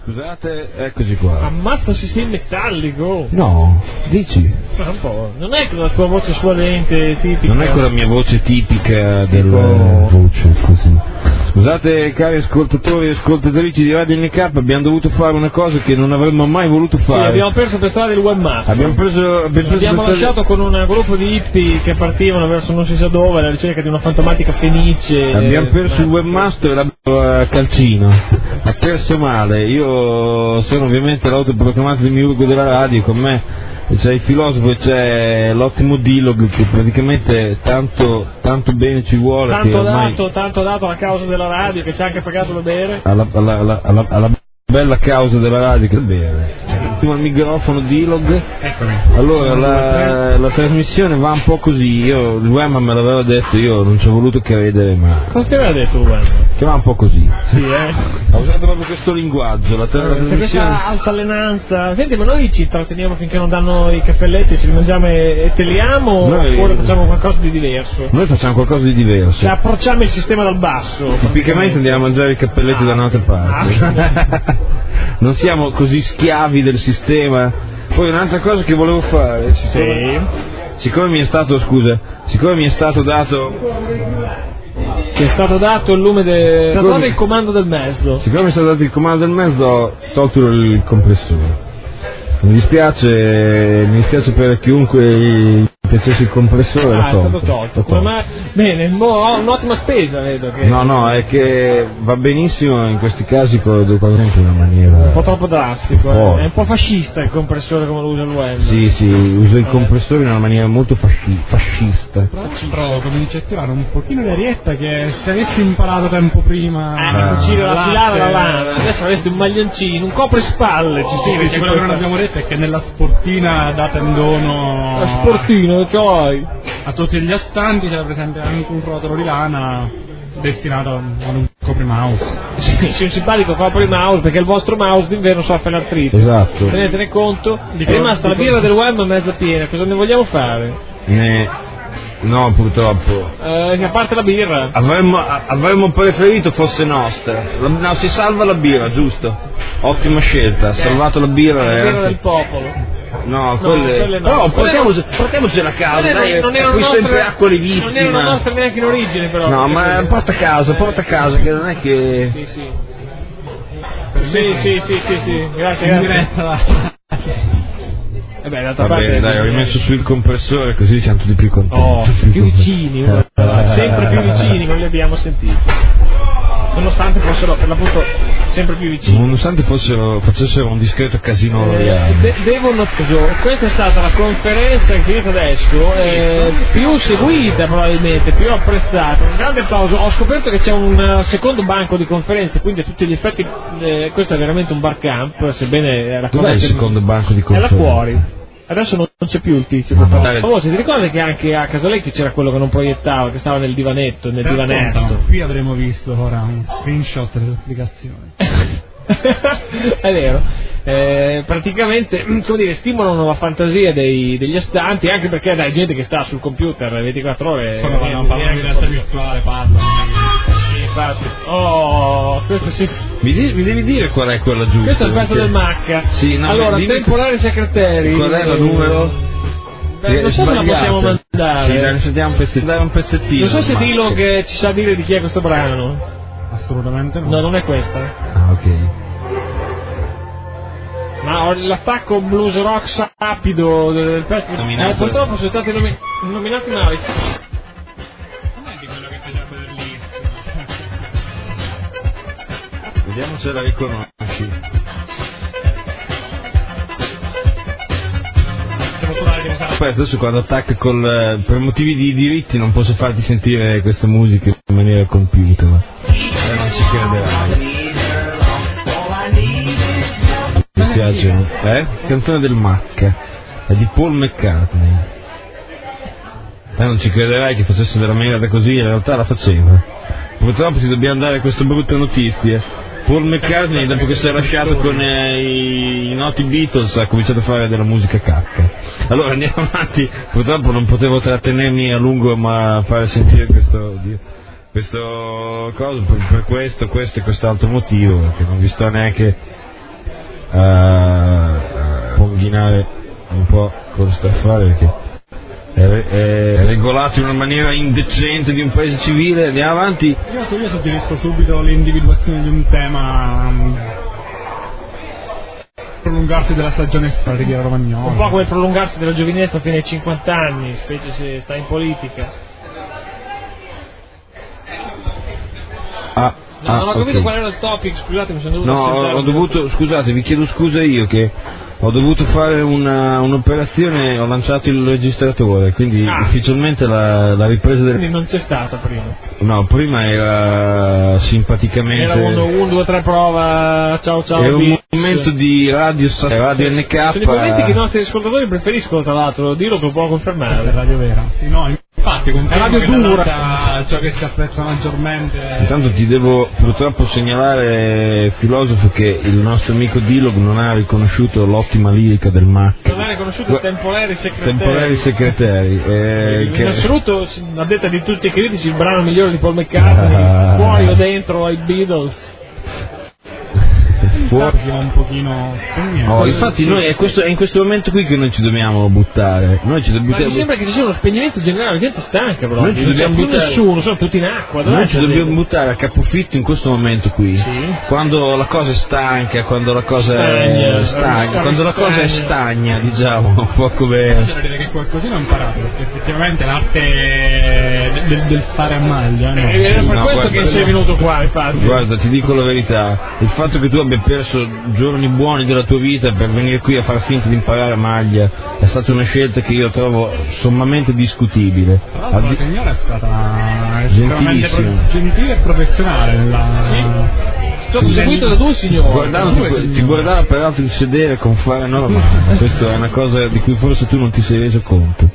Scusate, eccoci qua. Ammazza se sei metallico. No, dici? Ma un po'. Non è la tua voce suadente tipica. Non è quella mia voce tipica della voce così. Scusate cari ascoltatori e ascoltatrici di Radio NK, abbiamo dovuto fare una cosa che non avremmo mai voluto fare. Sì, abbiamo perso per strada il webmaster. Abbiamo lasciato con un gruppo di hippie che partivano verso non si sa dove alla ricerca di una fantomatica fenice. Abbiamo perso il webmaster e l'abbiamo calcino. Ha perso male. Io sono ovviamente l'autoproclamato demiurgo della radio, con me c'è il filosofo e c'è l'ottimo Dilog che praticamente tanto bene ci vuole. Tanto che dato alla causa della radio che ci ha anche pagato da bere. Alla bella causa della radio che bere. Attimo al microfono Dilog. Eccomi. Allora la trasmissione va un po' così. Io il Wemma me l'aveva detto, io non ci ho voluto credere, ma cosa ti aveva detto il Wemma? Che va un po' così. Sì, ha usato proprio questo linguaggio, la trasmissione. Questa altalenanza. Senti, ma noi ci tratteniamo finché non danno i cappelletti, ce li mangiamo e teliamo, oppure facciamo qualcosa di diverso? Noi facciamo qualcosa di diverso. Cioè approcciamo il sistema dal basso. Tipicamente andiamo a mangiare i cappelletti da un'altra parte. Non siamo così schiavi del sistema. Poi un'altra cosa che volevo fare, siccome mi è stato dato che è stato dato il lume il comando del mezzo. Siccome mi è stato dato il comando del mezzo, ho tolto il compressore. Mi dispiace per chiunque piacesse il compressore. È stato tolto. Bene, un'ottima spesa vedo che. No, è che va benissimo in questi casi quando in una maniera un po' troppo drastico, è un po' fascista il compressore come lo usa il web. Sì, usa il compressore in una maniera molto fascista. Però come dice tirare un pochino di arietta, che se avessi imparato tempo prima cucire la filare la lana, adesso avresti un maglioncino, un coprispalle. Quello che non abbiamo detto è che nella sportina data in dono la sportina c'hai a tutti gli astanti c'è presente anche un rotolo di lana destinato a un coprimouse. Sì, un simpatico coprimouse, perché il vostro mouse d'inverno soffre l'artrite. Esatto. Tenetene conto. È rimasta la birra del web mezza piena, cosa ne vogliamo fare? No, purtroppo. A parte la birra. Avremmo preferito fosse nostra. No, si salva la birra, giusto? Ottima scelta, ha salvato la birra. La birra del popolo. No, quelle no. Però portiamoci a casa, dai, non erano sempre acqua levissima. Non erano nostre neanche in origine, però. No, ma porta a casa, che non è che. Sì. Grazie. Va bene, dai, ho rimesso sul compressore così siamo tutti più contenti. Più vicini, sempre più vicini, non li abbiamo sentiti. Nonostante fossero per l'appunto sempre più vicini. Nonostante facessero un discreto casino. Questa è stata la conferenza che è finita adesso, più seguita probabilmente, più apprezzata. Un grande applauso. Ho scoperto che c'è un secondo banco di conferenze, quindi a tutti gli effetti questo è veramente un bar camp, sebbene la cosa. Dov'è il secondo banco di conferenze? È là fuori. Adesso non c'è più il tizio. Ti ricordi che anche a Casalecchio c'era quello che non proiettava, che stava nel divanetto, divanetto? Qui avremo visto ora un screenshot delle esplicazioni. È vero. Praticamente, come dire, stimolano la fantasia degli astanti, anche perché dai, gente che sta sul computer 24 ore. Quando parla di realtà virtuale, parla. Questo sì. Mi devi dire qual è quella giusta? Questo è il pezzo del Macca. Sì, no, allora, temporali secretari. Qual è il numero? Non so se la possiamo mandare. Sì, dai, sentiamo un pezzettino. Non so se Dilo che ci sa dire di chi è questo brano. Assolutamente no. No, non è questa. Ah, ok. Ma ho l'attacco blues rock rapido del pezzo. Purtroppo sono stati nominati male. Vediamo se la riconosci. Poi adesso quando attacca per motivi di diritti non posso farti sentire questa musica in maniera compiuta, ma non ci crederai. Mi piace, Canzone del Macca, è di Paul McCartney. Non ci crederai che facesse della merda così, in realtà la faceva. Purtroppo ti dobbiamo dare questa brutta notizia. Paul McCartney, dopo che si è lasciato con i noti Beatles, ha cominciato a fare della musica cacca. Allora andiamo avanti, purtroppo non potevo trattenermi a lungo ma fare sentire questo coso per questo e quest'altro motivo, perché non vi sto neanche a combinare un po' cosa sta a fare, perché è regolato in una maniera indecente di un paese civile. Andiamo avanti. Io suggerisco subito l'individuazione di un tema, prolungarsi della stagione Riviera Romagnola, un po' come prolungarsi della giovinezza fino ai 50 anni, specie se sta in politica. Non ho capito qual era il topic, scusate, mi sono dovuto scusate, vi chiedo scusa io che ho dovuto fare un'operazione, ho lanciato il registratore, quindi ufficialmente la ripresa del... Quindi non c'è stata prima? No, prima era simpaticamente... Era 1, 2, 3 prova, ciao, era un momento di radio NK. Sono i momenti che i nostri ascoltatori preferiscono, tra l'altro, Dillo lo può confermare. Radio vera. Sì, no, infatti, radio dura. Ciò che si apprezza maggiormente. Intanto ti devo purtroppo segnalare, filosofo, che il nostro amico Dilog non ha riconosciuto l'ottima lirica del Mac. Non ha riconosciuto Temporary Secretary. In assoluto, a detta di tutti i critici, il brano migliore di Paul McCartney, fuori o dentro ai Beatles. Un pochino infatti noi è in questo momento qui che noi ci dobbiamo buttare. Ma mi sembra che ci sia uno spegnimento generale, la gente stanca però. Noi ci dobbiamo buttare, nessuno, sono tutti in acqua. Noi ci dobbiamo buttare a capofitto in questo momento qui. Sì. Quando la cosa è stanca, quando la cosa è stagna, quando la cosa è stagna, diciamo, un po' come. Bisogna dire che qualcosina ho imparato, perché effettivamente l'arte del fare a maglia. No? È per questo che sei venuto qua, infatti. Guarda, ti dico la verità, il fatto che tu abbia perso giorni buoni della tua vita per venire qui a far finta di imparare a maglia è stata una scelta che io trovo sommamente discutibile. Tra l'altro la signora è stata estremamente gentile e professionale Sto seguito da due signori. Ti guardava peraltro in sedere con fare normale. Questa è una cosa di cui forse tu non ti sei reso conto.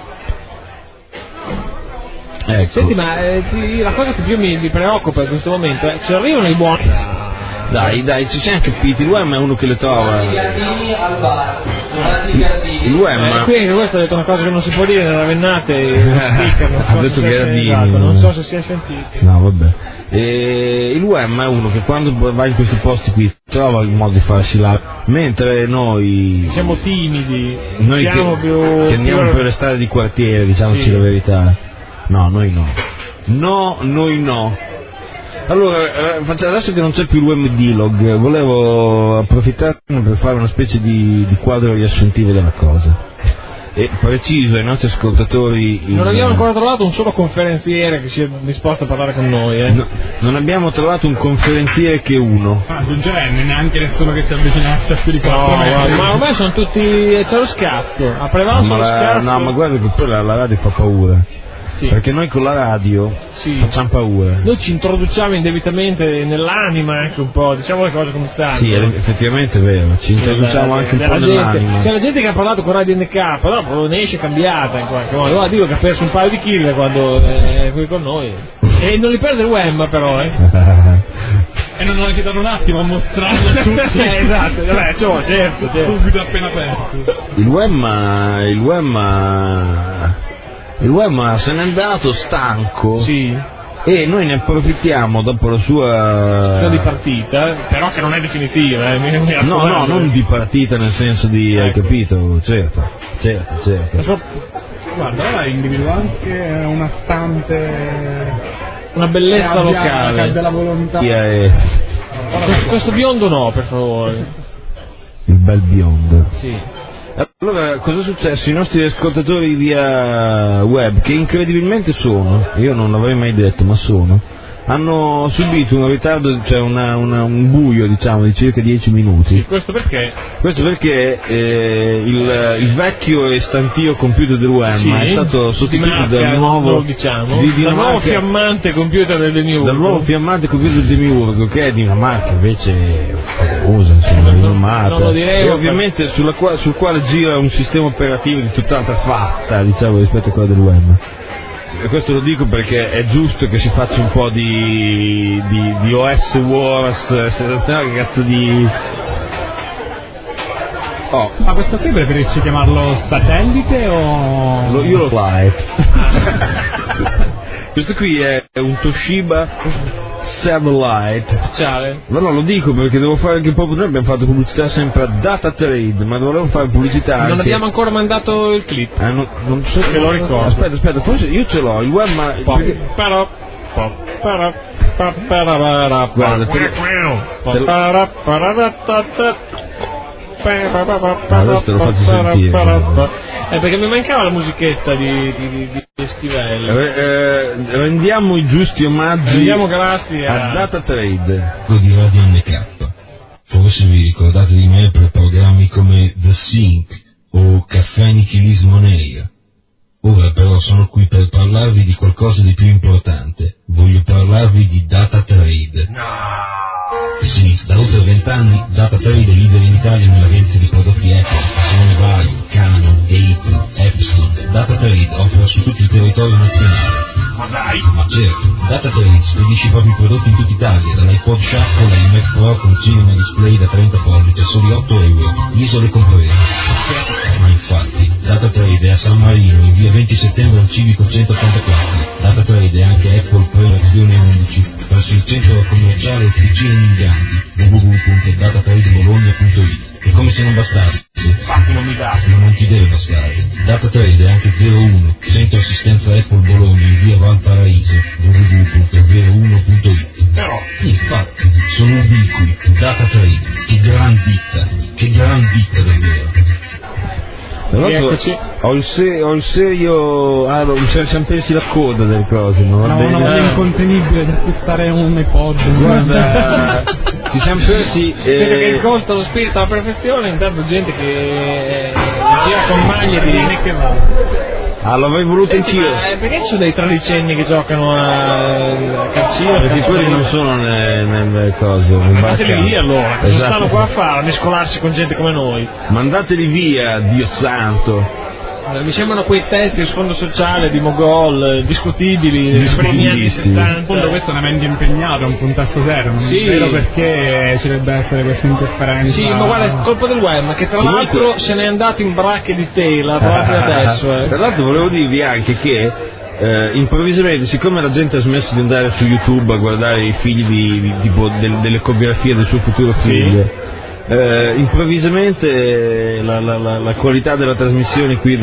Ecco. Senti, ma la cosa che più mi preoccupa in questo momento è ci arrivano i buoni. Dai, ci siamo capiti, il UEM è uno che le trova. Il UEM. Qui questo ha detto una cosa che non si può dire nella Vennate. Ha detto che era Dini. Non so se si è sentito. No, vabbè. Il UEM è uno che quando va in questi posti qui trova il modo di farsi là, mentre noi siamo timidi, noi siamo che andiamo per le strade di quartiere, diciamoci la verità. No, noi no. No, noi no. Allora, adesso che non c'è più l'UEM Dilog, volevo approfittarne per fare una specie di quadro riassuntivo della cosa. E preciso ai nostri ascoltatori... Non abbiamo ancora trovato un solo conferenziere che sia disposto a parlare con noi, No, non abbiamo trovato un conferenziere che uno. Aggiungerei neanche nessuno che si avvicinasse a più di 4 metri. Ma ormai sono tutti... c'è lo scazzo, ha prevalso lo scazzo. No, ma guarda che poi la radio fa paura. Sì. Perché noi con la radio facciamo paura. Noi ci introduciamo indebitamente nell'anima anche un po', diciamo le cose come stanno. Sì, effettivamente è vero, ci introduciamo anche un po' nell'anima. C'è la gente che ha parlato con Radio NK, però ne esce cambiata in qualche modo. Allora dico che ha perso un paio di chili quando è qui con noi. E non li perde il UEM però, E non ho esitato un attimo a mostrarlo a tutti. Esatto, vabbè, certo. Subito appena aperto. Il UEM se n'è andato stanco. Sì. E noi ne approfittiamo dopo la sua di partita, però che non è definitiva. No, non di partita nel senso di hai capito, certo. Guarda, ora individuo anche una stante, una bellezza locale, che abbia la volontà. Questo biondo no, per favore. Il bel biondo. Sì. Allora, cosa è successo? I nostri ascoltatori via web, che incredibilmente io non l'avrei mai detto, ma hanno subito un ritardo, cioè un buio, diciamo, di circa 10 minuti. Sì, questo perché? Questo perché il vecchio e stantio computer dell'UEM è stato sostituito dal nuovo, dal nuovo fiammante computer del Demiurgo. Dal nuovo fiammante computer del Demiurgo, che è di una marca invece famosa, insomma, rinomata. Non lo direi. E ovviamente sul quale gira un sistema operativo di tutt'altra fatta, diciamo, rispetto a quello dell'UEM. E questo lo dico perché è giusto che si faccia un po' di OS Wars, che cazzo di... Ma questo qui preferisci chiamarlo satellite o... Io lo Light. Questo qui è un Toshiba Satellite. Speciale. No, lo dico perché devo fare anche proprio. Noi abbiamo fatto pubblicità sempre a Data Trade, ma dovremmo fare pubblicità anche. Non abbiamo ancora mandato il clip. Non so che lo ricordo. Aspetta, forse io ce l'ho, il web, ma. Però. Guarda, adesso te lo faccio sentire. Perché mi mancava la musichetta di Schiavelli. Rendiamo i giusti omaggi. Rendiamo grazie a Data Trade di Radio NK. Forse vi ricordate di me per programmi come The Sync o Caffè Nichilismo Neir. Ora però sono qui per parlarvi di qualcosa di più importante. Voglio parlarvi di Data Trade. Sì, da oltre 20 anni Data Trade è leader in Italia nella vendita di prodotti Apple, sono Vario, Canon, Dayton, Epson. Data Trade opera su tutto il territorio nazionale. Ma dai! Ma certo, Data Trade spedisce i propri prodotti in tutta Italia, dall'iPod Shuffle all'iMac Pro con cinema display da 30 pollici a soli 8 euro, isole comprese. Ma infatti, Data Trade è a San Marino, in via 20 settembre al Civico 184. Data Trade è anche Apple Pre-Azione 11, presso il centro commerciale Officine Impianti, www.datatradebologna.it. E come se non bastasse, ma non ti deve bastare. Data Trade è anche 01, centro assistenza Apple Bologna in via Valparaíso, www.01.it. Però, infatti, sono ubicui. Data Trade, che gran ditta davvero. Eccoci. Ho il serio. Ci pensi la coda delle cose, no? No, una voglia incontenibile di acquistare un iPod. Guarda, ci siamo persi. Vedo che incontra lo spirito alla perfezione, intanto gente che gira con maglie di linee che va. L'avrei voluto anch'io. Perché ci sono dei tredicenni che giocano a calcio? Perché quelli non sono nelle cose. Mandateli via allora, cosa esatto. stanno qua a fare? A mescolarsi con gente come noi. Mandateli via, Dio santo. Mi sembrano quei testi di sfondo sociale di Mogol, discutibili, primi anni 70. In fondo questo è un mente impegnato, è un contesto serio, non Sì. vedo perché ci debba essere questa interferenza. Sì, ma guarda, è colpa del web, che tra l'altro se n'è andato in bracche di tela proprio adesso. Tra l'altro volevo dirvi anche che improvvisamente, siccome la gente ha smesso di andare su YouTube a guardare i figli dell'ecografia del suo futuro figlio, improvvisamente la qualità della trasmissione qui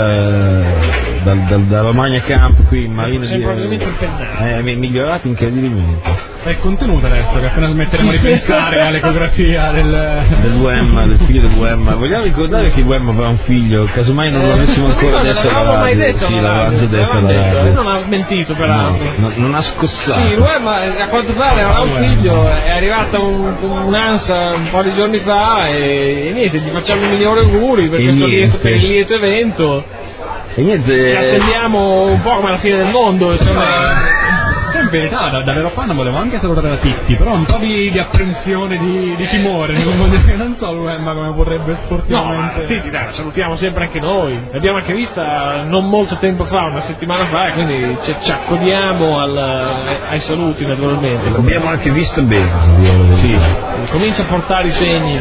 dalla Romagna Camp qui in Marina è migliorata incredibilmente. È contenuta adesso, che appena smetteremo di pensare all'ecografia del WEM, del figlio del WEM. Vogliamo ricordare che il WEM aveva un figlio, casomai non l'avessimo ancora detto alla radio. Mai detto, sì, l'aveva già detto alla radio. Non ha smentito peraltro. No, non ha scossato. Sì, il WEM a quanto pare aveva un figlio, è arrivata un'ansia un po' di giorni fa e niente, gli facciamo i migliori auguri per questo lieto evento. E niente. Attendiamo un po' come la fine del mondo, insomma. In verità davvero fan volevo anche salutare la Titti, però un po' di apprensione, di timore, non so ma come potrebbe sportivamente. No, Titti dai, la salutiamo sempre anche noi, l'abbiamo anche vista non molto tempo fa, una settimana fa, e quindi ci accodiamo ai saluti naturalmente. L'abbiamo anche vista bene. Sì, comincia a portare i segni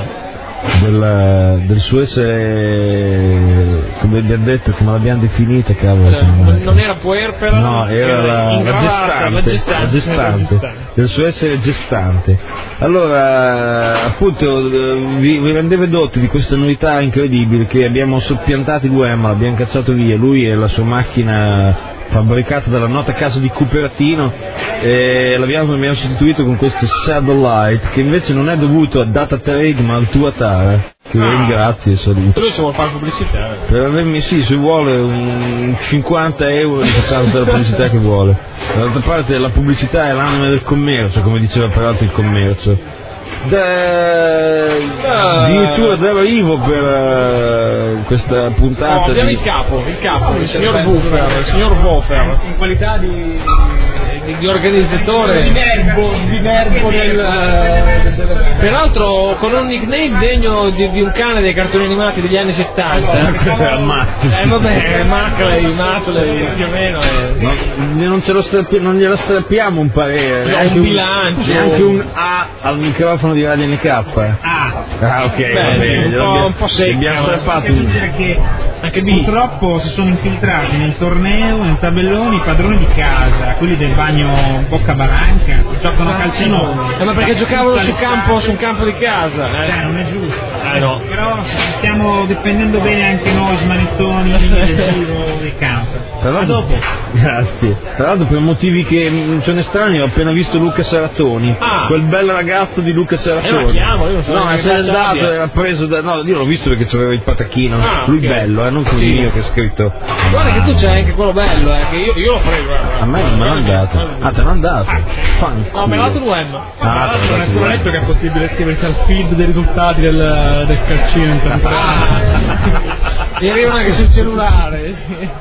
del suo essere, come abbiamo detto, come l'abbiamo definita, cavolo. Non era puerpera, no, era la gestante, del suo essere gestante. Allora, appunto, vi rendete dotti di questa novità incredibile, che abbiamo soppiantato il WEM, l'abbiamo cacciato via, lui e la sua macchina fabbricata dalla nota casa di Cupertino, e l'abbiamo sostituito con questo Satellite, che invece non è dovuto a Data Trade ma al Tuatara, che ringrazio e saluto. Lui se vuole fare pubblicità. Per avermi, sì, se vuole un 50 euro gli facciamo tutta la pubblicità che vuole. D'altra parte la pubblicità è l'anima del commercio, come diceva peraltro il commercio. Addirittura d'arrivo per questa puntata. Abbiamo il capo, il signor Buffer, in qualità di organizzatore di verbo peraltro con un nickname degno di un cane dei cartoni animati degli anni 70. Vabbè, Macley più o meno non glielo strappiamo un parere, anche un bilancio, anche un A al microfono di Radio NK. Ok, va bene, un po' secco. Abbiamo strappato Anche purtroppo si sono infiltrati nel torneo, nel tabellone, i padroni di casa, quelli del bagno Bocca Baranca, giocano a calcino. Ma perché giocavano su un campo di casa? Non è giusto. No. Però stiamo difendendo bene anche noi, smanettoni, del giro del campo. A dopo. Grazie. Tra l'altro per motivi che ce ne strani ho appena visto Luca Saratoni, quel bel ragazzo di Luca Saratoni. Lo chiamo, io no, se n'è andato, era preso da... No, io l'ho visto perché c'aveva il patachino. Lui okay. Bello, non quello mio che ha scritto. Guarda che tu c'hai anche quello bello, che io lo prego. A me non me l'hanno dato. Te l'hanno dato? No, me l'ha dato l'UM. Non è solo detto che è possibile iscriversi al feed dei risultati del calcino in temporale. E arrivano anche sul cellulare.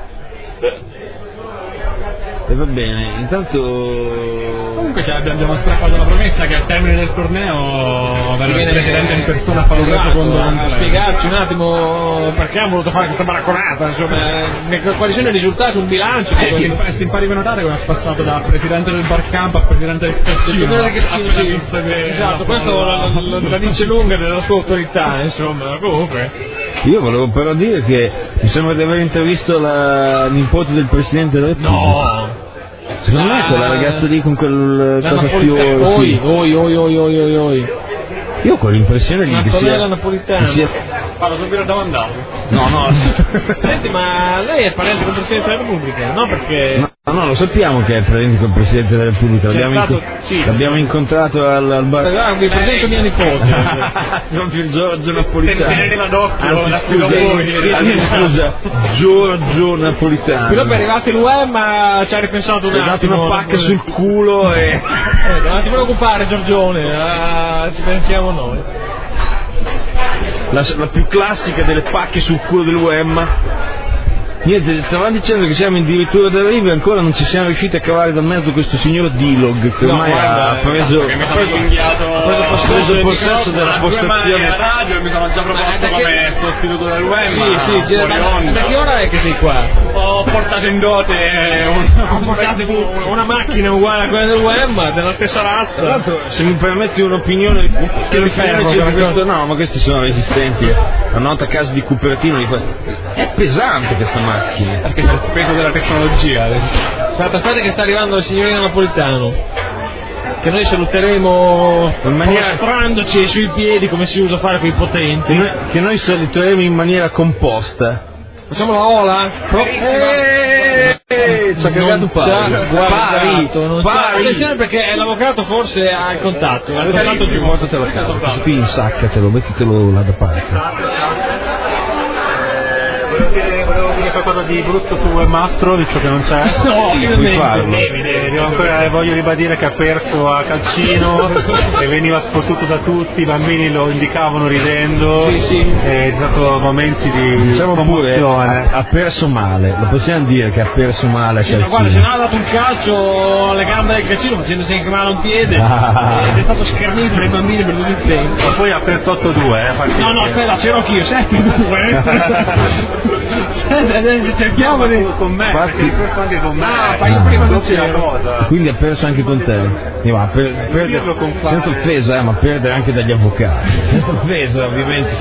E va bene, intanto... Comunque abbiamo strappato la promessa che al termine del torneo verrà il presidente in persona a fare un resoconto. Spiegarci un attimo perché ha voluto fare questa baracconata, insomma, quali sono i risultati, un bilancio. Si impari a notare come è passato da presidente del bar camp a presidente del calcino. Esatto, questo la dice lunga della sua autorità, insomma, comunque. Io volevo però dire che mi sembra di aver intervistato la nipote del Presidente della Repubblica. No! Secondo me quella ragazza lì con quel cosa fiori. Oi. Io ho quell'impressione lì che sia... la napolitana. Parlo subito da mandato. No. Senti, ma lei è parente del Presidente della Repubblica? No, perché... No, lo sappiamo che è presente con il Presidente della Repubblica, l'abbiamo incontrato al bar. Vi presento mia nipote. Proprio Giorgio Napolitano. Teneva d'occhio, scusa, Giorgio Napolitano. Però per arrivati l'UEM ci ha ripensato un attimo. Ha dato una pacca sul culo e... non ti preoccupare Giorgione, ci pensiamo noi. La più classica delle pacche sul culo dell'UEM. Niente, stavamo dicendo che siamo addirittura d'arrivo e ancora non ci siamo riusciti a cavare da mezzo questo signor Dilog che ormai ha preso possesso della postazione a radio e mi sono già proposto come sostituto dell'UEM. Sì, da che ora è che sei qua? Ho portato in dote una macchina uguale a quella dell'UEM, della stessa razza. Tra l'altro, se mi permetti un'opinione che mi questo, no, ma questi sono resistenti. La nota a casa di Cupertino è pesante questa macchina. Perché c'è il peso della tecnologia. Aspetta che sta arrivando il signorino Napolitano, che noi saluteremo mostrandoci sui piedi come si usa fare con i potenti, che noi saluteremo in maniera composta. Facciamo la ola? Ci ha cagato pari. Attenzione perché l'avvocato forse ha il contatto. Più volte te lo cavo, qui insaccatelo, mettitelo là da parte. Volevo dire qualcosa di brutto su Mastro, visto che non c'è. No, puoi farlo. Voglio ribadire che ha perso a calcino e veniva sfottuto da tutti, i bambini lo indicavano ridendo. Sì. È stato momenti di commozione. Ha perso male, lo possiamo dire che ha perso male a calcino. Guarda, se no ha dato un calcio alle gambe del calcino facendosi anche male a un piede ed è stato schernito dai bambini per tutto il tempo. Ma poi ha perso 8-2. No, aspetta, c'ero anch'io, 7-2. Cerchiamo di con me, perché hai perso anche con me. Fai prima non c'ero. Quindi ha perso anche con te. Senza offesa, ma perdere anche dagli avvocati. Senza offesa, ovviamente,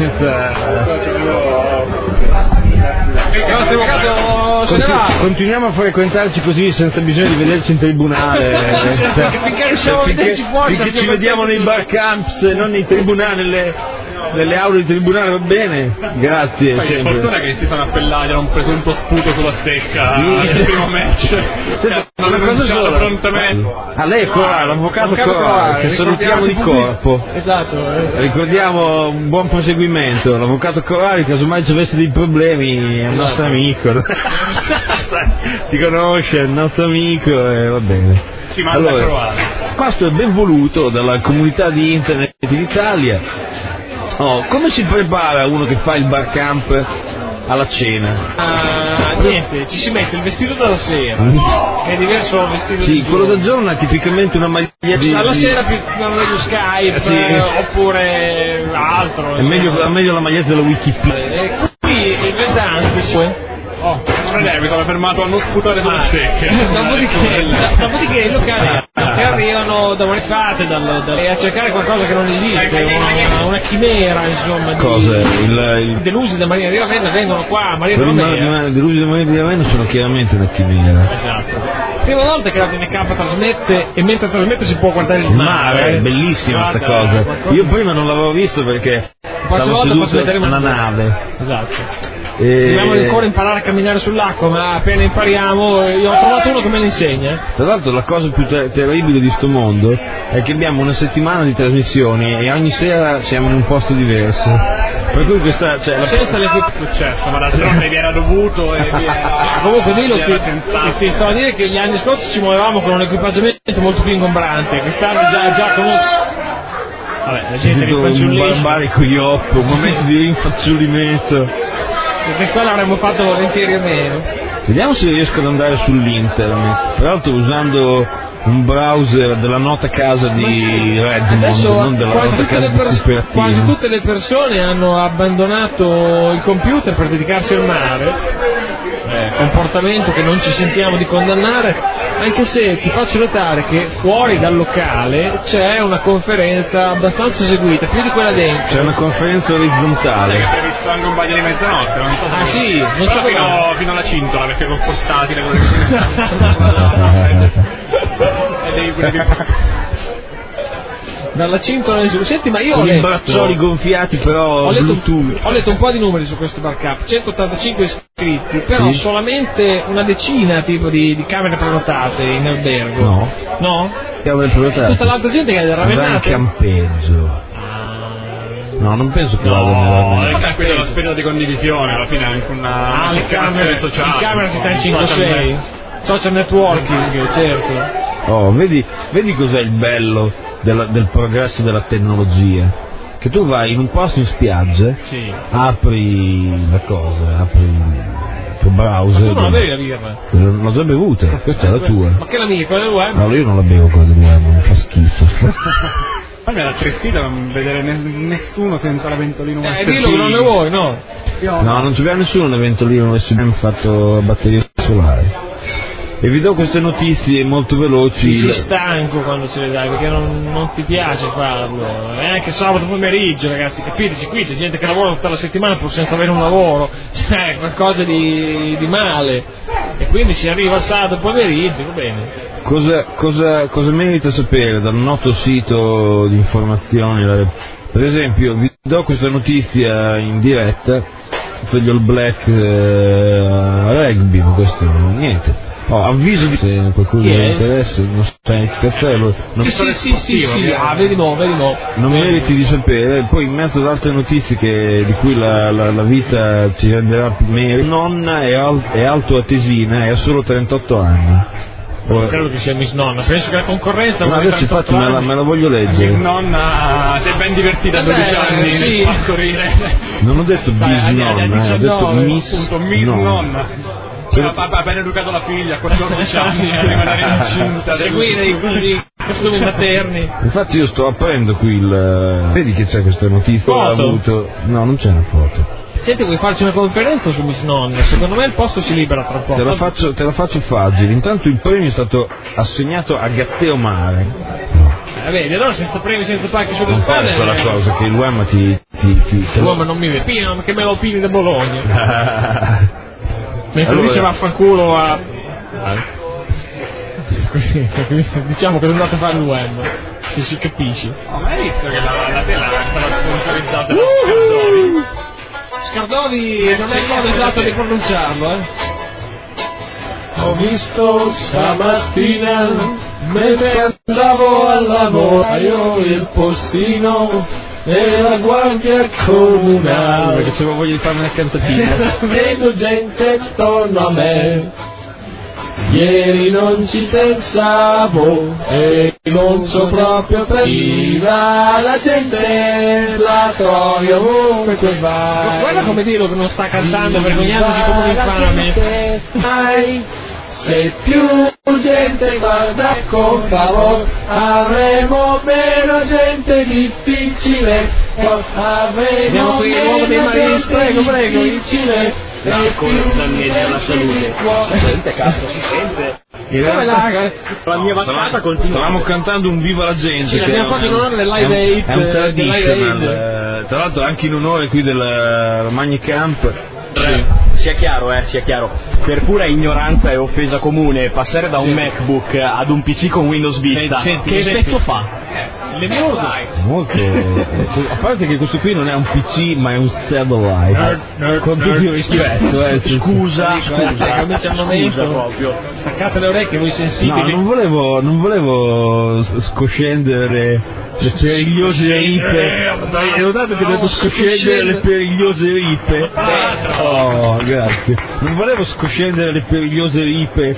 Continuiamo a frequentarci così senza bisogno di vederci in tribunale. Finché ci vediamo nei bar camps e non nei tribunali, nelle aule di tribunale, va bene? Grazie. Per fortuna che si sono appellati a un presunto sputo sulla stecca nel primo match. Una cosa sola. Prontamente. A lei è Corrado, l'avvocato Corrado, che salutiamo di corpo. Esatto. Ricordiamo un buon proseguimento. L'avvocato Corrado, casomai ci avesse dei problemi, è un nostro amico. Si conosce, è il nostro amico e va bene. Ci manda a provare. Questo è ben voluto dalla comunità di internet in Italia. Come si prepara uno che fa il bar camp alla cena? Niente, ci si mette il vestito della sera, che è diverso dal vestito di quello da giorno è tipicamente una maglietta. Alla sera più meglio Skype, oppure altro. È meglio la maglietta della Wikipedia. Qui il vedante Mi sono fermato a non sputare sulle stecche. Dopodiché i locali che arrivano da Bonifate a cercare qualcosa che non esiste, una chimera, insomma, delusi da Marina di Ravenna vengono qua a Marina di Ravenna. Delusi da Marina di Ravenna sono chiaramente una chimera. Esatto. Prima volta che la TNK trasmette e mentre trasmette si può guardare il mare. Bellissima sta cosa. Io prima non l'avevo visto perché stavo seduto alla nave. Esatto. Dobbiamo ancora imparare a camminare sull'acqua, ma appena impariamo, io ho trovato uno che me lo insegna. Tra l'altro la cosa più terribile di sto mondo è che abbiamo una settimana di trasmissioni e ogni sera siamo in un posto diverso. Per cui questa, senza l'equipe successo, ma d'altronde vi era dovuto e comunque dillo, ti sto a dire che gli anni scorsi ci muovevamo con un equipaggiamento molto più ingombrante, quest'anno già con vabbè, la gente un barbarico ioppo, un momento di rinfazzolimento. Perché qua l'avremmo fatto volentieri a meno. Vediamo se riesco ad andare sull'internet. Peraltro usando un browser della nota casa di Redmond, non della nota casa di Cooperativo. Quasi tutte le persone hanno abbandonato il computer per dedicarsi al mare. Comportamento che non ci sentiamo di condannare, anche se ti faccio notare che fuori dal locale c'è una conferenza abbastanza seguita, più di quella dentro. C'è una conferenza orizzontale. Che è visto anche un bagno di mezzanotte, non so se ah sì, non so fino alla cintola, perché con portatile dalla cintola giù. Senti, ma io con i braccioli gonfiati, però ho letto un po' di numeri su questo barcap, 185 iscritti, però solamente una decina tipo di camere prenotate in albergo. No? Camere prenotate. Tutta l'altra gente che è ravennata. In campeggio. No, non penso che vada nella quella è lo spirito di condivisione, alla fine è anche una le camere sociali. In camera si sta in 5-6. Social networking, certo. Oh, vedi cos'è il bello del progresso della tecnologia? Che tu vai in un posto in spiaggia, apri la cosa, apri il tuo browser. Ma tu non la bevi la birra? L'ho già bevuta, questa è la tua. Ma che la mia, quella del web? No, io non la bevo quella del web, mi fa schifo. Ma mi era tristita non vedere nessuno senza la ventolina USB. Dillo che non ne vuoi, no? No, non c'era nessuno una ventolina USB, abbiamo fatto batterie solari. E vi do queste notizie molto veloci. Sei stanco quando ce le dai, perché non ti piace farlo. È anche sabato pomeriggio, ragazzi, capiteci, qui c'è gente che lavora tutta la settimana pur senza avere un lavoro, c'è qualcosa di male. E quindi si arriva al sabato pomeriggio, va bene. Cosa merita sapere dal noto sito di informazioni? Per esempio, vi do questa notizia in diretta sugli All Black rugby, ma questo niente. Avviso di se qualcuno vi interessa, non stai il caffè, sì, vedi mo. Non meriti di sapere, poi in mezzo ad altre notizie di cui la vita ci renderà più merito. Nonna è alto a Tesina e ha solo 38 anni. Credo che sia Miss Nonna, penso che la concorrenza. Ma adesso infatti me la voglio leggere. Miss Nonna si è ben divertita a 12 anni a partorire. Non ho detto Miss Nonna, ho detto Miss Nonna. Ha ben educato la figlia a 14 anni a rimanere incinta. Seguire i costumi materni. Infatti io sto aprendo qui vedi che c'è questa notizia. Foto? No, non c'è una foto. Senti, vuoi farci una conferenza su Miss Nonna? Secondo me il posto si libera tra poco. Te la faccio facile. Intanto il premio è stato assegnato a Gatteo Mare. Vedi, allora senza premi, senza pacchi sulle non spalle. Non quella cosa che l'uomo l'uomo non mi vede, che me lo opini da Bologna. Mentre allora, dice vaffanculo a... diciamo che è andato a fare il web, se si capisce. Ma hai visto che la tela stava sponsorizzata da Scardovi non è il modo esatto di pronunciarlo, Ho visto stamattina mentre andavo al lavoro io il postino e la guardia comunale, perché c'avevo voglia di farmi una cantatina. Vedo gente attorno a me, ieri non ci pensavo e non so proprio per viva la gente la trovi ovunque che vai. Guarda come dirlo che non sta cantando vergognandosi come un infame. Se più gente guarda con favore avremo meno gente difficile, avremo meno gente difficile con danneggia alla salute. Sente, cazzo, si sente. La mia vaccata continua. Stavamo cantando un Viva la gente. Sì, l'abbiamo fatto in onore del Live Aid. È un traditional. Tra l'altro anche in onore qui del Magni Camp. Sì. Sia chiaro, per pura ignoranza e offesa comune, passare da un MacBook ad un PC con Windows Vista, che effetto fa? Le mie Molto. A parte che questo qui non è un PC ma è un satellite. Con tutto il rispetto, Scusa, proprio. Staccate le orecchie voi sensibili. No, non volevo scoscendere le perigliose ripe. Hai notato che ho detto scoscendere le perigliose ripe? Oh, grazie. Non volevo scoscendere le perigliose ripe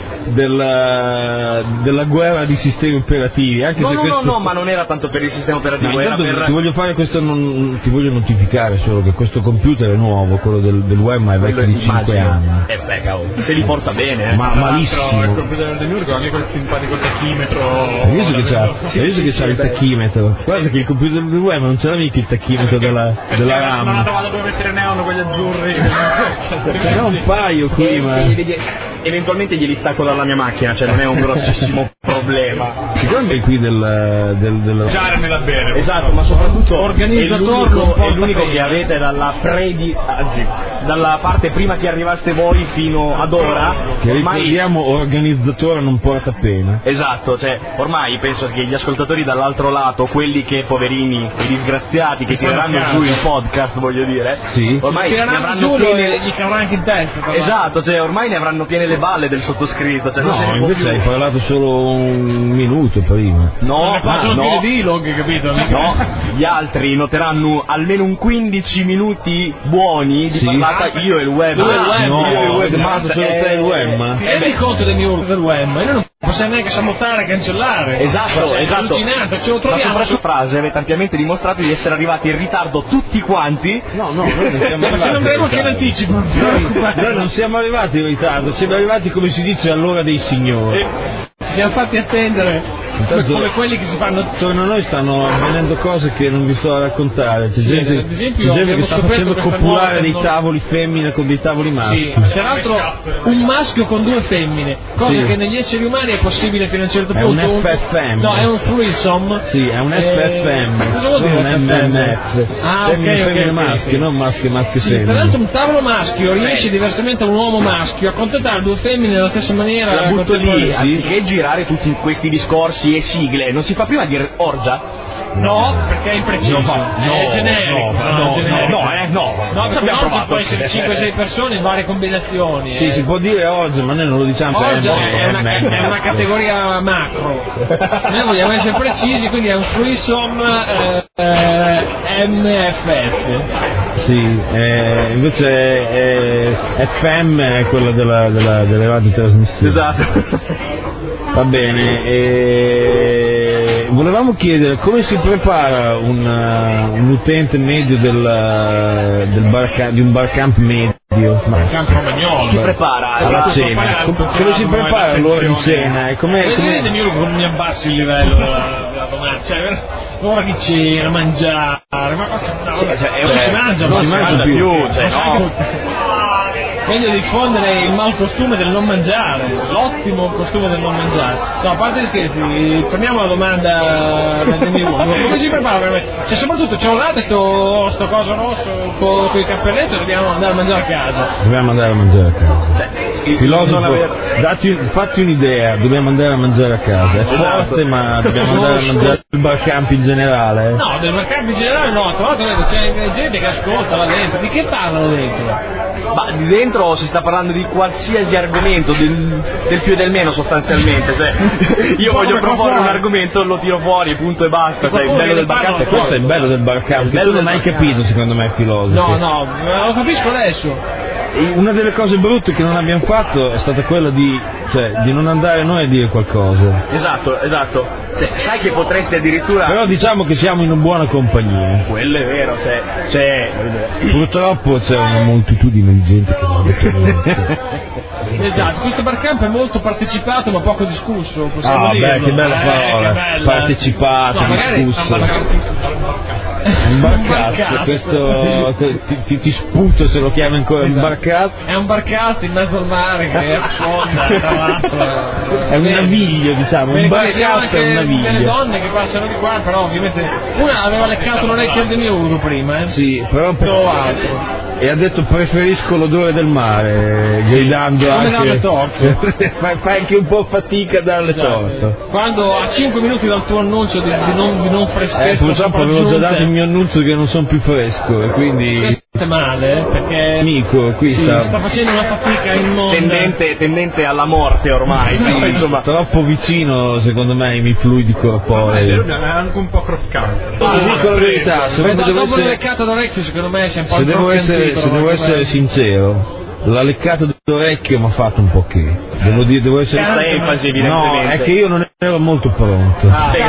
della guerra di sistemi operativi. Anche se no, ma non era tanto per il sistema operativo, era per... Ti voglio fare questo, ti voglio notificare solo che questo computer è nuovo, quello del web, ma è vecchio di 5 anni. Beh, cavolo, se li porta bene, Ma malissimo. Il computer del Nurgo, anche quel simpatico tachimetro. Hai visto che c'ha il tachimetro? Guarda che il computer del web non c'era mica il tachimetro della RAM. Non ho trovato dove mettere neon quelli azzurri. Ce n'è un paio qui, ma eventualmente glieli stacco dalla mia macchina, cioè non è un grossissimo problema. sicuramente qui del Giarne da bere. Esatto, ma soprattutto organizzatore è l'unico che avete dalla parte prima che arrivaste voi fino ad ora, che ricordiamo organizzatore non porta pena. Esatto, cioè ormai penso che gli ascoltatori dall'altro lato, quelli che poverini, i disgraziati che tireranno giù il podcast, voglio dire, sì, ormai ne avranno piene, gli cadrà anche in testa. Esatto, cioè ormai ne avranno piene le balle del sottoscritto, cioè non se ne può invece più. hai parlato solo un minuto prima. No, di vlog, capito? No, gli altri noteranno almeno un 15 minuti buoni di parlata io e il web. Io e il web, ma solo te e il web. Rendi conto del mio del web, ma noi non possiamo neanche sabotare, cancellare. Esatto. Allucinante, ce lo La troviamo. sua frase avete ampiamente dimostrato di essere arrivati in ritardo tutti quanti. No, noi non siamo arrivati. Ma non avremo che in anticipo. Noi non siamo arrivati in ritardo, siamo arrivati come si dice all'ora dei signori. Ci siamo fatti attendere. Come quelli che si fanno attorno a noi stanno avvenendo cose che non vi sto a raccontare. C'è gente, ad esempio, che sta facendo copulare dei nuova tavoli femmine con dei tavoli maschi. Sì, tra l'altro un maschio con 2 femmine, cosa che negli esseri umani è possibile fino a un certo punto. È un FFM. No, è un threesome. Sì, è un FFM. Cosa vuol dire un MMF? Femmine maschi, non maschi femmine. Tra l'altro un tavolo maschio riesce diversamente a un uomo maschio a contattare 2 femmine nella stessa maniera. La butto lì, anziché girare tutti questi discorsi e sigle, non si fa prima dire orgia? No, perché è impreciso, è generico. No, abbiamo provato. Può essere 5-6 persone in varie combinazioni. Sì, si può dire orgia, ma noi non lo diciamo. Orgia è una categoria macro. Noi vogliamo essere precisi, quindi è un threesome MFS. Sì, invece FM è quella delle radiotrasmissioni. Esatto. Va bene, volevamo chiedere come si prepara un utente medio di un barcamp medio. Barcamp romagnolo. Si prepara alla cena. Come si prepara l'ora di cena? Vedete come mi abbassi il livello della domanda? Cioè, l'ora di cena, mangiare, ma cosa? Non si mangia più. Meglio diffondere il mal costume del non mangiare, l'ottimo costume del non mangiare. No, a parte gli scherzi, torniamo alla domanda del mio uomo. Come si prepara? Cioè, soprattutto c'è un latte sto coso rosso con i cappelletti, dobbiamo andare a mangiare a casa. Dobbiamo andare a mangiare a casa. Filosofo, fatti un'idea, dobbiamo andare a mangiare a casa. È forte, ma dobbiamo andare a mangiare il barcamp in generale. No, del barcamp in generale no, tra l'altro c'è gente che ascolta là dentro. Di che parlano dentro? Ma di dentro si sta parlando di qualsiasi argomento, del più e del meno sostanzialmente, cioè io voglio proporre un argomento, lo tiro fuori, punto e basta, cioè il bello del barcamp. Questo è il bello del barcamp, che tu non hai capito secondo me, filosofo. No, lo capisco adesso. Una delle cose brutte che non abbiamo fatto è stata quella di non andare noi a dire qualcosa. Esatto. Cioè, sai che potresti addirittura... Però diciamo che siamo in una buona compagnia. Quello è vero, Purtroppo c'è una moltitudine di gente che non ha detto niente. Esatto, questo barcamp è molto partecipato ma poco discusso, possiamo dirlo. Beh, che bella parola. Partecipato, discusso. Un barcazzo, questo ti sputo se lo chiami ancora un barcazzo. È un barcazzo in mezzo al mare che affonda, tra l'altro. È un naviglio, diciamo, un barcazzo è un naviglio. Delle donne che passano di qua, però ovviamente una aveva leccato l'orecchio del mio uso prima, Sì, però un po' altro. E ha detto preferisco l'odore del mare, gridando come anche. darle torto. Fai anche un po' fatica a darle torto. Quando a 5 minuti dal tuo annuncio di non freschezza, purtroppo avevo già dato il mio annuncio che non sono più fresco e quindi. Questo è male, perché Amico, qui sta facendo una fatica immonda. Tendente alla morte ormai, quindi insomma. Troppo vicino secondo me ai miei fluidi corporei. È anche un po' croccante. Ti dico la verità, dopo la leccata d'orecchio secondo me c'è un po' se devo essere sincero, la leccata d'orecchio mi ha fatto un po' che. Devo essere enfasi, no, è che io non ero molto pronto.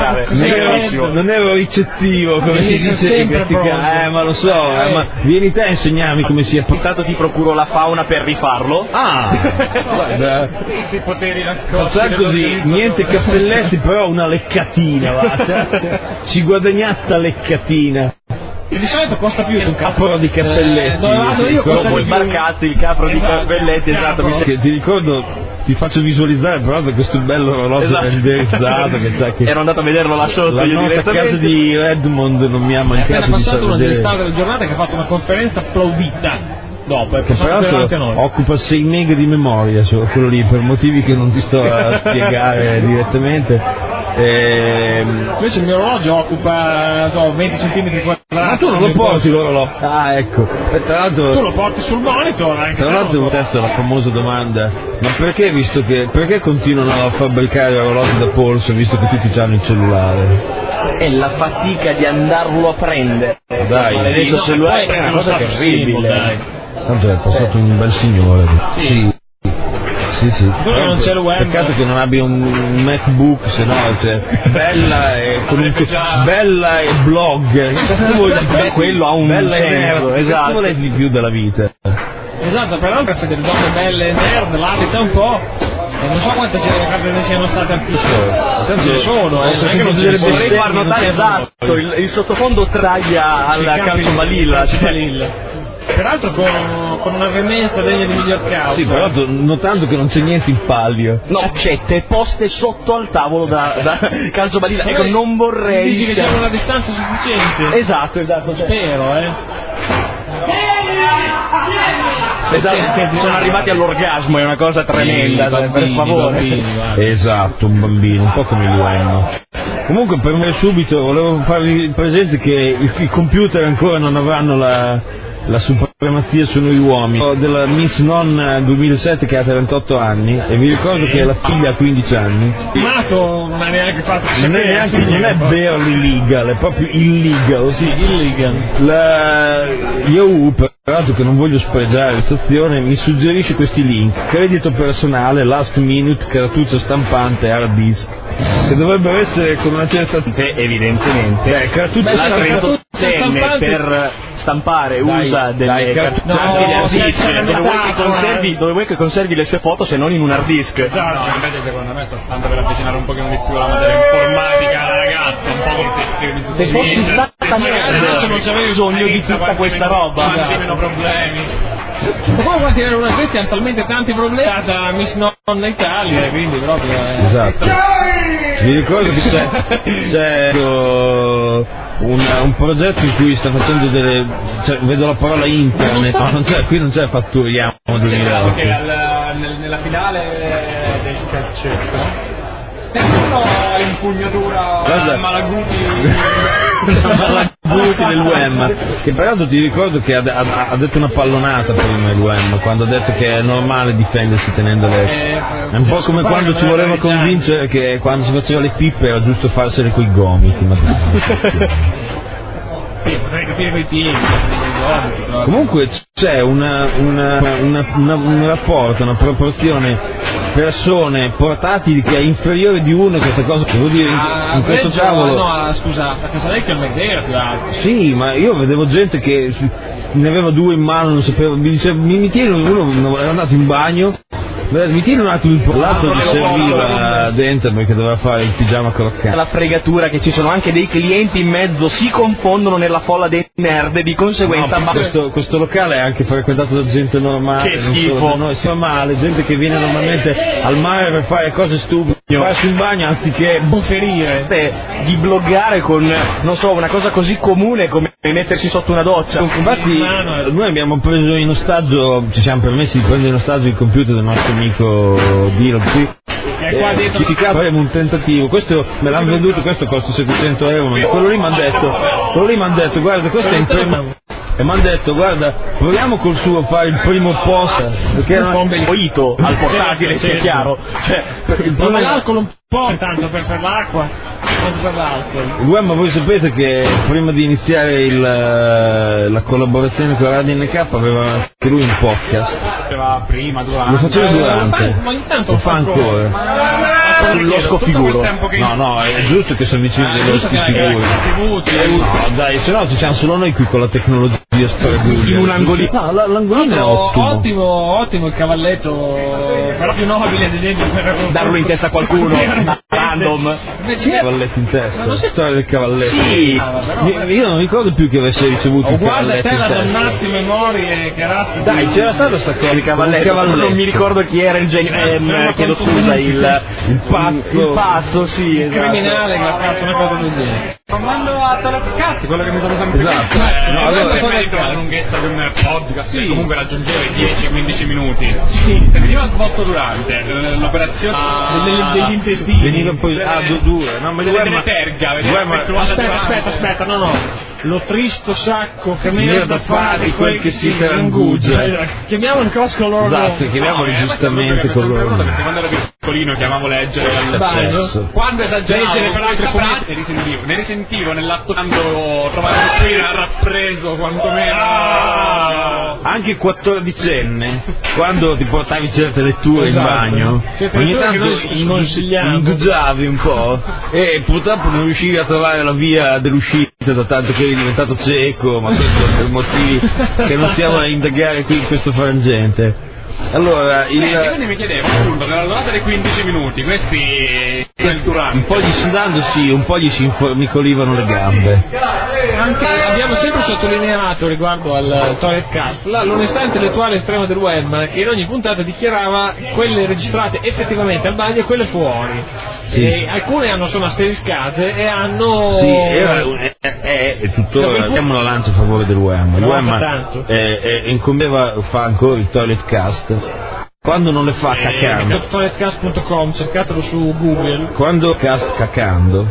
Non ero ricettivo, come si dice in questi casi. Ma lo so, ma vieni te a insegnarmi come si è. Intanto ti procuro la fauna per rifarlo. Guarda, I poteri nascosti. facciamo così, niente cappelletti, però una leccatina, va. Ci guadagna sta leccatina. E di solito costa più un capro di cappelletti. Dove vado io dopo il barcazzo, il capro di cappelletti, esatto. Ti ricordo, ti faccio visualizzare però da questo bello orologio renderizzato che ero andato a vederlo là sotto. La nota a casa di Redmond non mi ha mancato. È appena passato uno degli star della giornata che ha fatto una conferenza applaudita. Dopo, che peraltro occupa 6 mega di memoria, solo quello lì, per motivi che non ti sto a spiegare direttamente. Invece il mio orologio occupa 20 cm quadrati. Ma tu non lo porti l'orologio? Ecco. E tra l'altro tu lo porti sul monitor anche. Tra l'altro adesso la famosa domanda: ma perché perché continuano a fabbricare orologi da polso visto che tutti hanno il cellulare? È la fatica di andarlo a prendere. Dai, il cellulare è una cosa terribile. Tanto è passato un bel signore. Sì. Non c'è il web. Peccato che non abbia un MacBook, se no bella e blog. Quello ha un senso, esatto. Cosa volete di più dalla vita? Esatto, peraltro se delle donne belle nerd l'abita un po'. Non so quante ne siano state al più solo. Ce ne sono, vorrei far notare esatto, il sottofondo traglia alla calzobalilla. Peraltro con una veemenza degna di miglior causa. Sì, però notando che non c'è niente in palio. No, c'è te poste sotto al tavolo da calzobalilla. Ecco, non vorrei. Dici che c'è una distanza sufficiente? Esatto. Spero, Esatto, sono arrivati all'orgasmo, è una cosa tremenda, per favore. Esatto, un bambino, un po' come l'uomo. Comunque per me subito volevo farvi presente che i computer ancora non avranno la supremazia su noi uomini. Della Miss Non 2007 che ha 38 anni e vi ricordo che la figlia ha 15 anni. Mato non ha neanche fatto. Non è barely legal, è proprio illegal. Sì, illegal. La Yahoo, peraltro che non voglio spregare la stazione, mi suggerisce questi link: credito personale, last minute, cartuccia stampante, hard disk, che dovrebbero essere con una certa evidentemente cartuccia stampante per stampare usa delle cartucce dove vuoi che conservi le sue foto se non in un hard disk. Esatto, invece secondo me sto tanto per avvicinare un pochino di più la materia informatica alla ragazza, un po' come se fossi stata adesso non c'avevi bisogno di tutta questa roba, meno problemi. Ma come può tirare una questi hanno talmente tanti problemi da Miss Nonna Italia, quindi proprio esatto. Vi ricordo che c'è un progetto in cui sta facendo vedo la parola internet, ma qui non c'è fatturiamo 2008. Perché nella finale dei sketch l'impugnatura Malaguti del UEM, che peraltro ti ricordo che ha detto una pallonata prima il UEM quando ha detto che è normale difendersi tenendo le è un po' come quando ci voleva convincere che quando si faceva le pippe era giusto farsele coi gomiti, ma sì, potrei capire coi piedi. Comunque c'è un rapporto, una proporzione persone portatili che è inferiore di uno, questa cosa che vuol dire in questo tavolo. No, scusa, a Casalecchio il McDay era più alto. Sì, ma io vedevo gente che ne aveva 2 in mano, non sapeva, mi tieni uno era andato in bagno, Mi tiri un attimo il l'altro gli serviva dentro perché doveva fare il pigiama croccante. La fregatura che ci sono anche dei clienti in mezzo, si confondono nella folla dei nerd e di conseguenza questo locale è anche frequentato da gente normale. Che schifo. Solo da noi, si fa male, gente che viene normalmente al mare per fare cose stupide, farsi un bagno anziché bufferire, di bloggare con, non so, una cosa così comune come mettersi sotto una doccia. Infatti noi abbiamo preso in ostaggio, ci siamo permessi di prendere in ostaggio il computer del nostro amico Dino qui. È qua dietro. Faremo un tentativo, questo me l'hanno venduto, questo costa 700 euro, ma quello lì mi hanno detto guarda questo è in prima. E mi hanno detto guarda proviamo col suo a fare il primo post perché era un bellito al portatile, sia chiaro, cioè il problema l'alcol un po' tanto per l'acqua quanto per l'alcol. Ma voi sapete che prima di iniziare la collaborazione con Radio NK aveva anche lui un podcast. Faceva prima, durante. Lo faceva durante. Ma intanto lo fa ancora. Lo scofiguro. No, è giusto che si avvicini dello scofiguro. No, dai, se no ci siamo solo noi qui con la tecnologia sparaguglia. In un angolino. No, l'angolino è ottimo il cavalletto, però più nobile ad esempio per darlo in testa a qualcuno random. Cavalletto in testa. Non si storia del cavalletto. Sì. Io non ricordo più che avesse ricevuto il cavalletto in testa. Guarda te la donnazzi memorie che era. Dai, c'era stata sta cosa il cavalletto. Non mi ricordo chi era il genio. Chiedo scusa, il pazzo, sì, il criminale che ha fatto una cosa del genere. Tornando a Telecast, quello che mi sono sempre esatto. Allora merito la lunghezza di un podcast che comunque raggiungeva i 10-15 minuti. Sì. Veniva svolto durante l'operazione degli intestini. Veniva poi due. No, ma delle terga. Aspetta, no. Lo tristo sacco che meno da fare quel che si trangugia. Chiamiamolo cross con loro. Esatto, chiamiamoli giustamente con loro. Perché quando ero piccolino chiamavo leggere dal quando esageravo per altre frasi ne risentivo nell'atto quando trovavo qui ha rappreso quantomeno anche 14enne quando ti portavi certe letture in bagno ogni tanto indugiavi un po' e purtroppo non riuscivi a trovare la via dell'uscita da tanto che eri diventato cieco, ma questo per motivi che non stiamo a indagare qui in questo frangente. Allora, quindi mi chiedevo appunto nella durata dei 15 minuti questi un po' gli sudando un po' gli si informicolivano le gambe. Anche abbiamo sempre sottolineato riguardo al Toilet Cast l'onestà intellettuale estrema del web, che in ogni puntata dichiarava quelle registrate effettivamente al bagno e quelle fuori. Sì. E alcune sono asteriscate e hanno e tuttora diamo una lancia a favore del web. Il web incombeva fa ancora il Toilet Cast quando non le fa cacando. Toiletcast.com, cercatelo su Google. Quando cast cacando.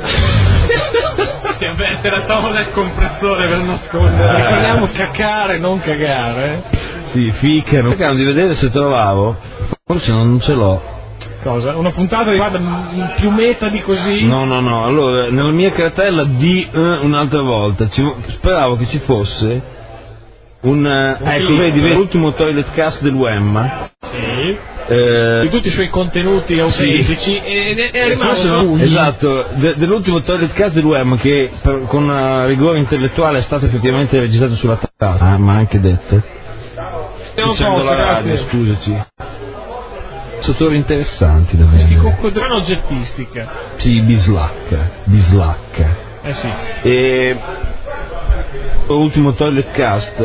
Era tavola il compressore per nascondere. Ricordiamo cacare, non cagare. Sì, ficano. Cercando di vedere se trovavo. Forse non ce l'ho. Cosa? Una puntata riguarda più meta di così? No. Allora, nella mia cartella di un'altra volta speravo che ci fosse ecco, vedi l'ultimo Toilet Cast del Wemma. Sì. Di tutti i suoi contenuti autentici e è rimasto esatto, dell'ultimo Toilet Cast del Wemma che con rigore intellettuale è stato effettivamente registrato sulla tazza, ma anche detto. Dicendo la radio, scusaci. Sottori interessanti davvero. Di coccodrano oggettistica. Sì, bislacca. Sì. E ultimo Toilet Cast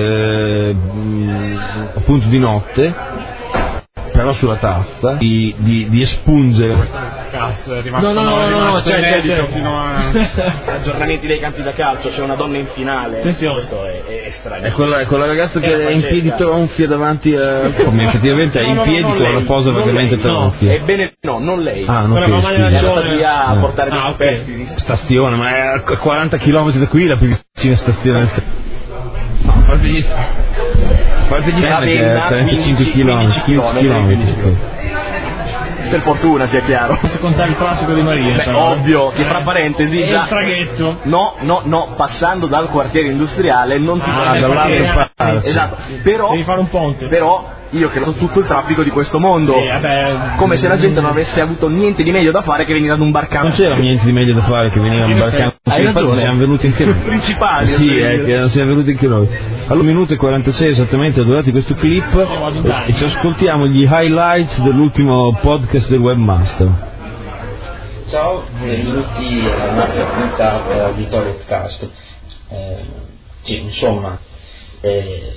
appunto di notte, però sulla tazza di espungere. No, c'è fino a aggiornamenti dei campi da calcio, c'è una donna in finale. Questo è strano. È quella ragazza che è in piedi tronfia davanti a come effettivamente è in piedi con la posa vagamente tronfia. Ebbene no, non lei. Non lì a portare dei superstiti. Stazione, ma è a 40 km da qui la più vicina stazione. No, a parte gli stati che è 35 km. Per fortuna sia chiaro. Se contare il traffico di Maria. Ovvio, che fra parentesi il traghetto. No, passando dal quartiere industriale non ti dall'altro parte. Esatto. Però devi fare un ponte. Però io credo tutto il traffico di questo mondo. Come se la gente non avesse avuto niente di meglio da fare che venire ad un barcano. Non c'era niente di meglio da fare che venire ad un barcano. Hai ragione. Siamo venuti anche noi. Principali. Sì, che non siamo venuti anche noi. Allora, minuto e 46 esattamente durati questo clip e ci ascoltiamo gli highlights dell'ultimo podcast del Webmaster. Ciao, benvenuti alla nuova puntata di Torretcast. Insomma, e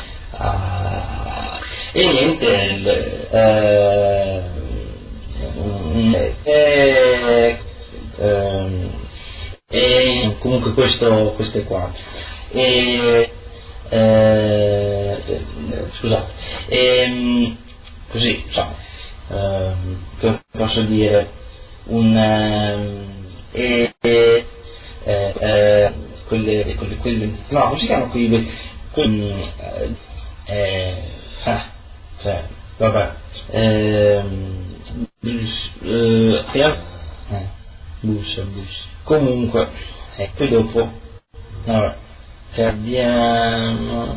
niente, comunque questo è quanto. Scusate, così, insomma, che posso dire, quelle, no, come si chiamano vabbè, bus, comunque, poi dopo, vabbè, abbiamo,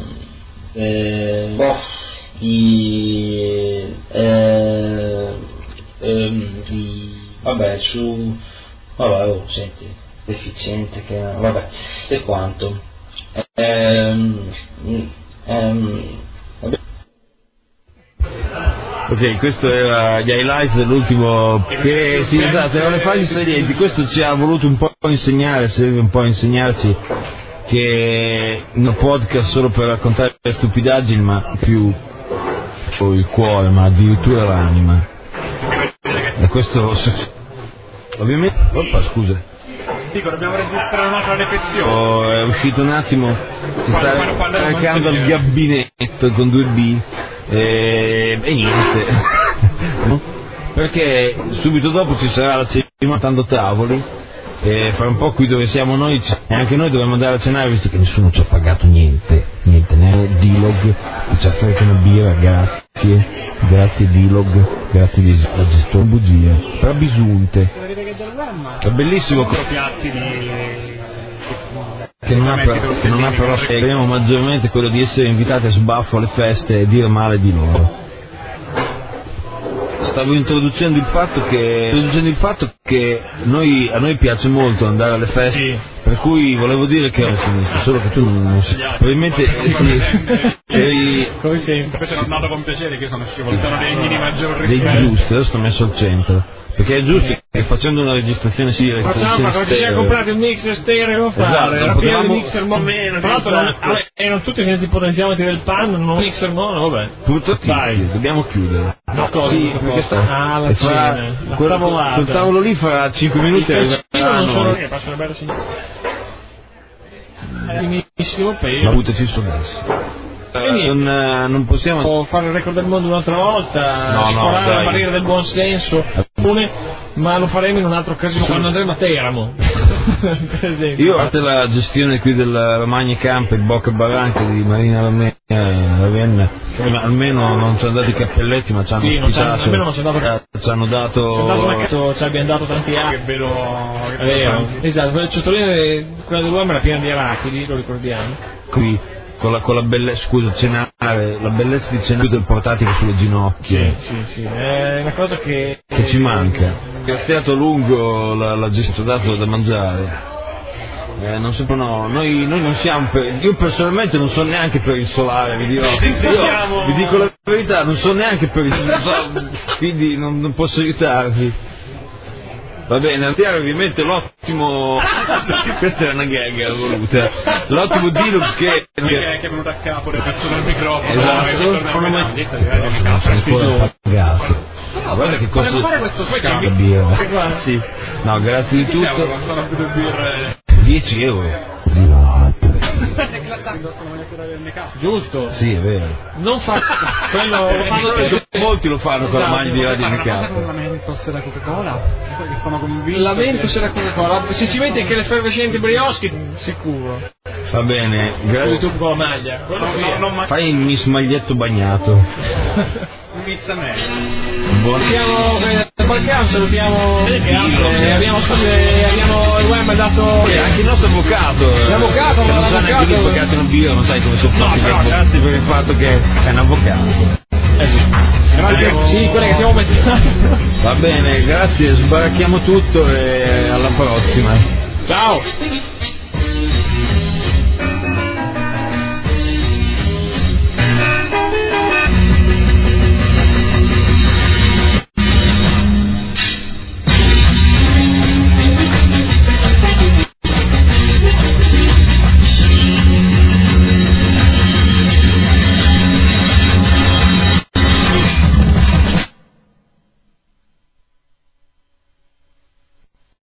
vabbè, senti, deficiente, che, vabbè, e quanto, Ok, questo era gli highlights dell'ultimo, che sì, esatto, erano le fasi salienti. Questo ci ha voluto un po' insegnare, serve un po' a insegnarci che un podcast solo per raccontare le stupidaggini, ma più il cuore, ma addirittura l'anima. E questo ovviamente, scusa, dico, dobbiamo registrare un'altra ripetizione. È uscito un attimo, si sta caricando al gabinetto con 2B e niente. Perché subito dopo ci sarà la cerimonia tanto tavoli e fra un po' qui dove siamo noi e anche noi dobbiamo andare a cenare, visto che nessuno ci ha pagato niente, neanche D-Log ci ha offerto una birra, grazie D-Log, grazie la gestione bugie, però bisunte, è bellissimo che non ha però speriamo maggiormente quello di essere invitati a sbaffo alle feste e dire male di loro. Stavo introducendo il fatto che a noi piace molto andare alle feste, sì. Per cui volevo dire che ero sinistra, solo che tu non sei. Probabilmente eri come sempre. Invece non noto con piacere che sono scivoltato degni di maggior rispetto. Dei giusti, adesso sto messo al centro. Perché è giusto che facendo una registrazione facciamo, ma quando ci siamo comprati un mixer stereo fare, era pieno di mixer mono, tra l'altro erano tutti senza i potenziamenti del pan, non un mixer mono, vabbè. Purtroppo dobbiamo chiudere. No, cosa? Sì, perché la cena, quel tavolo lì farà 5 minuti e non sono che passa una bella signora. Finissimo peso. La buttaci su adesso. Non possiamo fare il record del mondo un'altra volta, sforare la barriera del buon senso, ma lo faremo in un'altra occasione quando andremo a Teramo. Per esempio. Io, a parte la gestione qui del Romagna Camp e Bocca Barranca di Marina Ravenna, almeno non ci hanno dato i cappelletti, ma ci hanno ospitato, almeno non ci hanno dato ci abbiamo dato tanti anni. Che bello, esatto, Ciotolina, quella dell'uomo era piena di arachidi, lo ricordiamo. Qui con la bellezza, cenare, la bellezza di cenare del portatile sulle ginocchia. Sì, è una cosa che ci manca. Il teatro lungo l'ha giusto dato da mangiare. Non sempre no, noi non siamo io personalmente non sono neanche per il solare, vi dirò. Io vi dico la verità, non sono neanche per il solare, quindi non posso aiutarvi. Va bene, ovviamente l'ottimo questa era una gag voluta, l'ottimo Dilux che è venuto a capo del pezzo del microfono, esatto, guarda che cosa birra. Sì. No, grazie di tutto. 10 euro. Giusto? Sì, è vero. Non fa quello molti lo fanno con la maglia di Radio Nicastro. Lamento se la Coca-Cola, perché sono convinto. Lamento se la Coca-Cola, se ci mette anche l'effervescente brioschi, sicuro. Va bene, grazie. Tu con la maglia. Fai il Miss Maglietto bagnato. Miss a me. Salutiamo abbiamo il web dato anche il nostro avvocato. L'avvocato non sa neanche gli avvocati non vivono, non sai come sono fatti. No, grazie per il fatto che è un avvocato. Sì, quelle che stiamo mettendo. Va bene, grazie, sbaracchiamo tutto e alla prossima. Ciao.